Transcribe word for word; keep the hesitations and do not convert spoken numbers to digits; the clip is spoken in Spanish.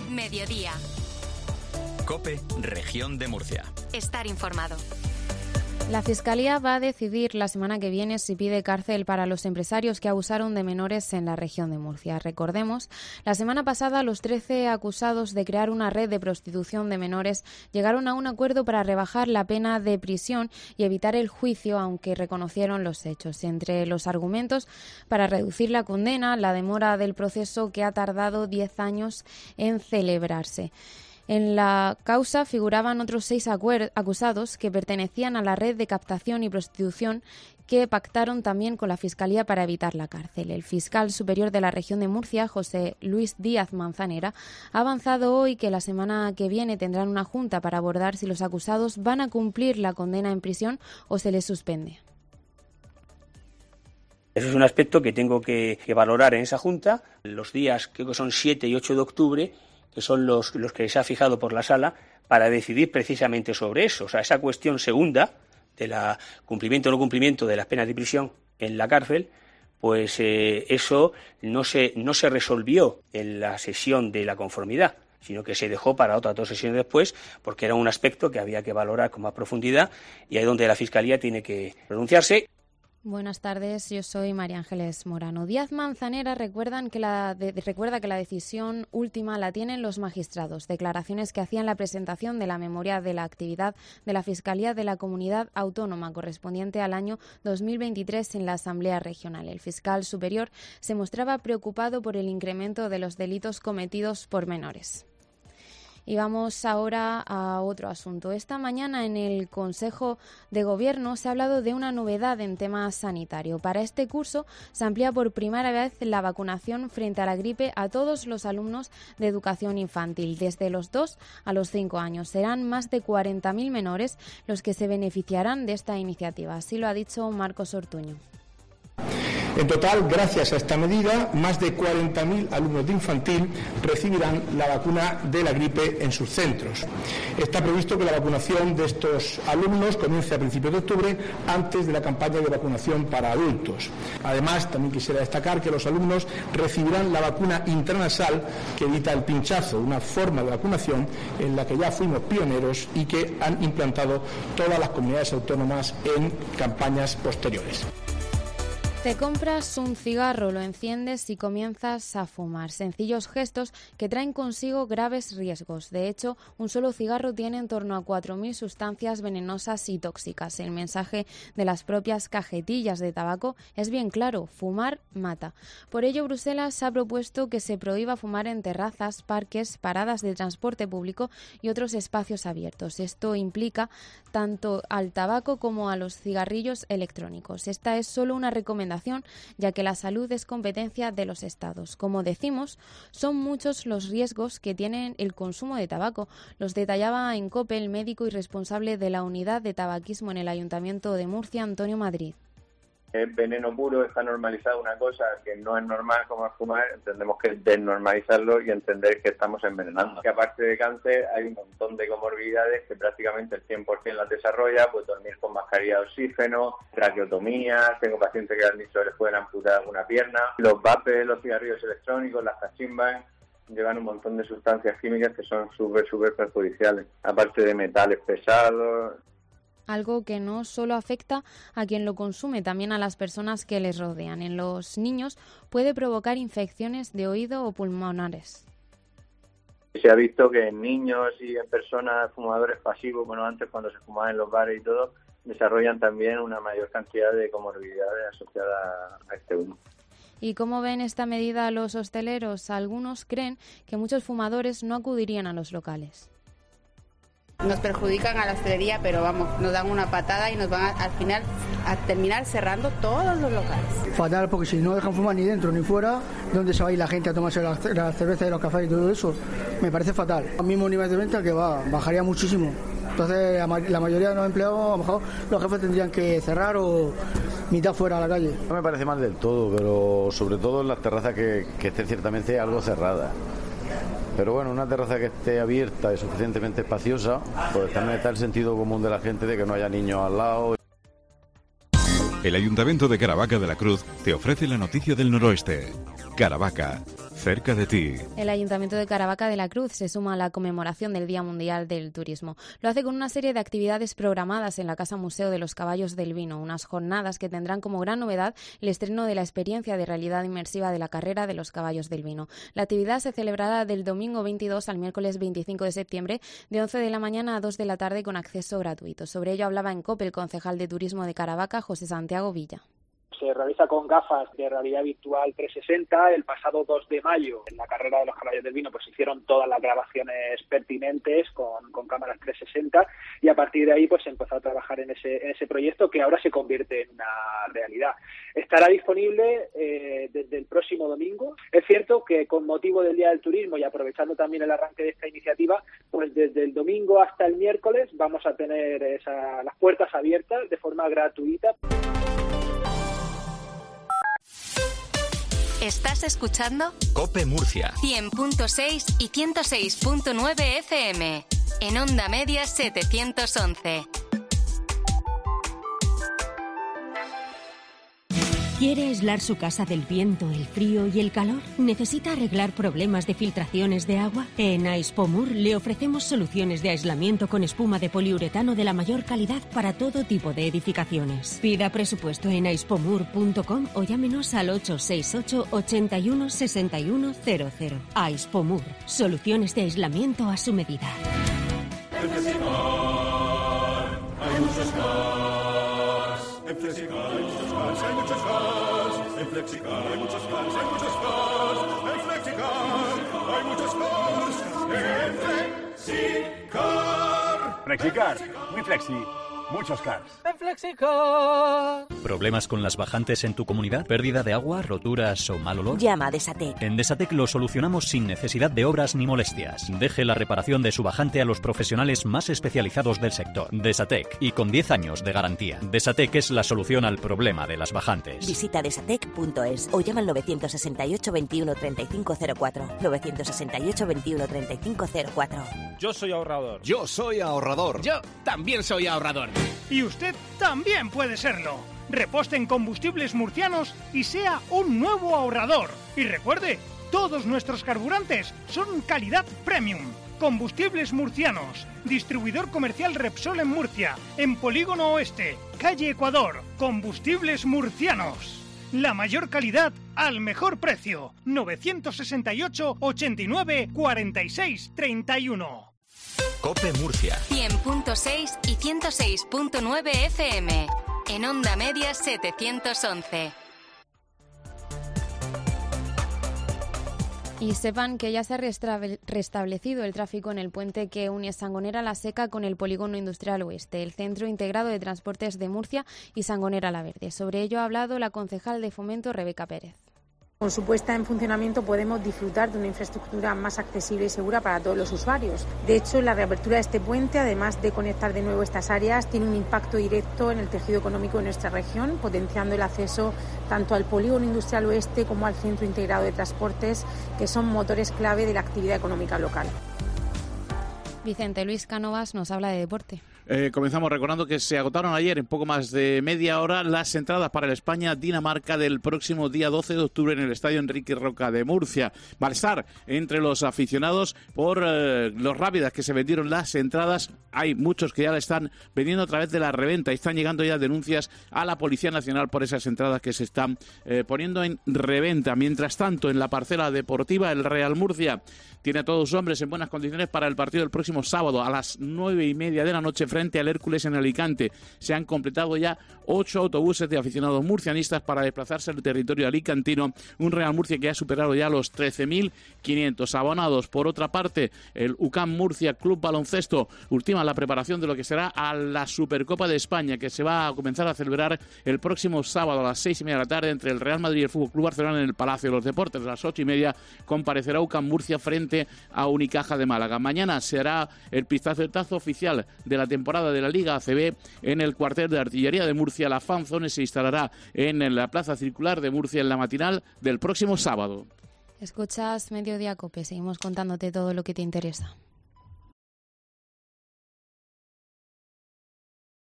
mediodía. COPE, Región de Murcia. Estar informado. La Fiscalía va a decidir la semana que viene si pide cárcel para los empresarios que abusaron de menores en la región de Murcia. Recordemos, la semana pasada los trece acusados de crear una red de prostitución de menores llegaron a un acuerdo para rebajar la pena de prisión y evitar el juicio, aunque reconocieron los hechos. Entre los argumentos para reducir la condena, la demora del proceso que ha tardado diez años en celebrarse. En la causa figuraban otros seis acusados que pertenecían a la red de captación y prostitución que pactaron también con la Fiscalía para evitar la cárcel. El fiscal superior de la región de Murcia, José Luis Díaz Manzanera, ha avanzado hoy que la semana que viene tendrán una junta para abordar si los acusados van a cumplir la condena en prisión o se les suspende. Eso es un aspecto que tengo que, que valorar en esa junta. Los días, creo que son siete y ocho de octubre, que son los, los que se ha fijado por la sala, para decidir precisamente sobre eso. O sea, esa cuestión segunda, de la cumplimiento o no cumplimiento de las penas de prisión en la cárcel, pues eh, eso no se, no se resolvió en la sesión de la conformidad, sino que se dejó para otras dos sesiones después, porque era un aspecto que había que valorar con más profundidad y ahí es donde la Fiscalía tiene que pronunciarse. Buenas tardes, yo soy María Ángeles Morano. Díaz Manzanera recuerdan que la de, recuerda que la decisión última la tienen los magistrados, declaraciones que hacían la presentación de la memoria de la actividad de la Fiscalía de la Comunidad Autónoma correspondiente al año dos mil veintitrés en la Asamblea Regional. El fiscal superior se mostraba preocupado por el incremento de los delitos cometidos por menores. Y vamos ahora a otro asunto. Esta mañana en el Consejo de Gobierno se ha hablado de una novedad en tema sanitario. Para este curso se amplía por primera vez la vacunación frente a la gripe a todos los alumnos de educación infantil, desde los dos a los cinco años. Serán más de cuarenta mil menores los que se beneficiarán de esta iniciativa. Así lo ha dicho Marcos Ortuño. En total, gracias a esta medida, más de cuarenta mil alumnos de infantil recibirán la vacuna de la gripe en sus centros. Está previsto que la vacunación de estos alumnos comience a principios de octubre, antes de la campaña de vacunación para adultos. Además, también quisiera destacar que los alumnos recibirán la vacuna intranasal que evita el pinchazo, una forma de vacunación en la que ya fuimos pioneros y que han implantado todas las comunidades autónomas en campañas posteriores. Te compras un cigarro, lo enciendes y comienzas a fumar. Sencillos gestos que traen consigo graves riesgos. De hecho, un solo cigarro tiene en torno a cuatro mil sustancias venenosas y tóxicas. El mensaje de las propias cajetillas de tabaco es bien claro: fumar mata. Por ello, Bruselas ha propuesto que se prohíba fumar en terrazas, parques, paradas de transporte público y otros espacios abiertos. Esto implica tanto al tabaco como a los cigarrillos electrónicos. Esta es solo una recomendación, ya que la salud es competencia de los Estados. Como decimos, son muchos los riesgos que tiene el consumo de tabaco. Los detallaba en COPE el médico y responsable de la unidad de tabaquismo en el Ayuntamiento de Murcia, Antonio Madrid. Es veneno puro, está normalizada una cosa que no es normal como es fumar, entendemos que es desnormalizarlo y entender que estamos envenenando. Que aparte de cáncer hay un montón de comorbilidades que prácticamente el cien por ciento las desarrolla, pues dormir con mascarilla de oxígeno, traqueotomía, tengo pacientes que al inicio les pueden amputar alguna pierna, los vapes, los cigarrillos electrónicos, las cachimbas, llevan un montón de sustancias químicas que son súper, súper perjudiciales, aparte de metales pesados. Algo que no solo afecta a quien lo consume, también a las personas que les rodean. En los niños puede provocar infecciones de oído o pulmonares. Se ha visto que en niños y en personas fumadores pasivos, bueno, antes cuando se fumaba en los bares y todo, desarrollan también una mayor cantidad de comorbilidades asociadas a este humo. ¿Y cómo ven esta medida los hosteleros? Algunos creen que muchos fumadores no acudirían a los locales. Nos perjudican a la hostelería, pero vamos, nos dan una patada y nos van a, al final a terminar cerrando todos los locales. Fatal, porque si no dejan fumar ni dentro ni fuera, ¿dónde se va a ir la gente a tomarse la, la cerveza y los cafés y todo eso? Me parece fatal. Al mismo nivel de venta que va, bajaría muchísimo. Entonces la mayoría de los empleados, a lo mejor los jefes tendrían que cerrar o mitad fuera a la calle. No me parece mal del todo, pero sobre todo en las terrazas que, que estén ciertamente algo cerradas. Pero bueno, una terraza que esté abierta y suficientemente espaciosa, pues también está el sentido común de la gente de que no haya niños al lado. El Ayuntamiento de Caravaca de la Cruz te ofrece la noticia del noroeste. Caravaca, cerca de ti. El Ayuntamiento de Caravaca de la Cruz se suma a la conmemoración del Día Mundial del Turismo. Lo hace con una serie de actividades programadas en la Casa Museo de los Caballos del Vino, unas jornadas que tendrán como gran novedad el estreno de la experiencia de realidad inmersiva de la carrera de los caballos del vino. La actividad se celebrará del domingo veintidós al miércoles veinticinco de septiembre, de once de la mañana a dos de la tarde, con acceso gratuito. Sobre ello hablaba en COPE el concejal de Turismo de Caravaca, José Santiago Villa. Se realiza con gafas de realidad virtual trescientos sesenta. El pasado dos de mayo, en la carrera de los caballos del vino, pues hicieron todas las grabaciones pertinentes con, con cámaras trescientos sesenta, y a partir de ahí pues se empezó a trabajar en ese, en ese proyecto, que ahora se convierte en una realidad. Estará disponible eh, desde el próximo domingo. Es cierto que con motivo del Día del Turismo y aprovechando también el arranque de esta iniciativa, pues desde el domingo hasta el miércoles vamos a tener esa, las puertas abiertas de forma gratuita. ¿Estás escuchando? COPE Murcia. cien punto seis y ciento seis punto nueve F M. En Onda Media setecientos once. ¿Quiere aislar su casa del viento, el frío y el calor? ¿Necesita arreglar problemas de filtraciones de agua? En Aispomur le ofrecemos soluciones de aislamiento con espuma de poliuretano de la mayor calidad para todo tipo de edificaciones. Pida presupuesto en aispomur punto com o llámenos al ocho seis ocho, ochenta y uno, sesenta y uno cero cero. Aispomur, soluciones de aislamiento a su medida. En Flexicar hay muchos cars. En Flexicar hay muchos cars, hay muchos cars. En Flexicar hay muchos cars, hay muchos cars. En Flexicar hay muchos cars. En Flexicar. Flexicar, muy flexi. Muchos cars. En Flexicar. ¿Problemas con las bajantes en tu comunidad? ¿Pérdida de agua, roturas o mal olor? Llama a Desatec. En Desatec lo solucionamos sin necesidad de obras ni molestias. Deje la reparación de su bajante a los profesionales más especializados del sector. Desatec, y con diez años de garantía. Desatec es la solución al problema de las bajantes. Visita desatec punto es o llama al novecientos sesenta y ocho, veintiuno, treinta y cinco cero cuatro. novecientos sesenta y ocho, veintiuno, treinta y cinco cero cuatro. Yo soy ahorrador. Yo soy ahorrador. Yo también soy ahorrador. Y usted también puede serlo. Reposte en Combustibles Murcianos y sea un nuevo ahorrador. Y recuerde, todos nuestros carburantes son calidad premium. Combustibles Murcianos, distribuidor comercial Repsol en Murcia, en Polígono Oeste, calle Ecuador. Combustibles Murcianos. La mayor calidad al mejor precio. novecientos sesenta y ocho, ochenta y nueve, cuarenta y seis, treinta y uno. COPE Murcia. cien punto seis y ciento seis punto nueve F M. En Onda Media setecientos once. Y sepan que ya se ha restablecido el tráfico en el puente que une Sangonera La Seca con el Polígono Industrial Oeste, el Centro Integrado de Transportes de Murcia y Sangonera La Verde. Sobre ello ha hablado la concejal de Fomento, Rebeca Pérez. Con su puesta en funcionamiento podemos disfrutar de una infraestructura más accesible y segura para todos los usuarios. De hecho, la reapertura de este puente, además de conectar de nuevo estas áreas, tiene un impacto directo en el tejido económico de nuestra región, potenciando el acceso tanto al Polígono Industrial Oeste como al Centro Integrado de Transportes, que son motores clave de la actividad económica local. Vicente Luis Cánovas nos habla de deporte. Eh, comenzamos recordando que se agotaron ayer en poco más de media hora las entradas para el España-Dinamarca del próximo día doce de octubre en el Estadio Enrique Roca de Murcia. Malestar entre los aficionados por eh, lo rápidas que se vendieron las entradas. Hay muchos que ya la están vendiendo a través de la reventa y están llegando ya denuncias a la Policía Nacional por esas entradas que se están eh, poniendo en reventa. Mientras tanto, en la parcela deportiva, el Real Murcia tiene a todos sus hombres en buenas condiciones para el partido del próximo sábado a las nueve y media de la noche frente al Hércules en Alicante. Se han completado ya ocho autobuses de aficionados murcianistas para desplazarse al territorio alicantino. Un Real Murcia que ha superado ya los trece mil quinientos abonados. Por otra parte, el U C A M Murcia Club Baloncesto ultima la preparación de lo que será a la Supercopa de España, que se va a comenzar a celebrar el próximo sábado a las seis y media de la tarde entre el Real Madrid y el Fútbol Club Barcelona en el Palacio de los Deportes. A las ocho y media comparecerá U C A M Murcia frente a Unicaja de Málaga. Mañana se hará el pistoletazo oficial de la temporada de la Liga A C B en el cuartel de artillería de Murcia. La Fan Zone se instalará en la Plaza Circular de Murcia en la matinal del próximo sábado. Escuchas Mediodía COPE, seguimos contándote todo lo que te interesa.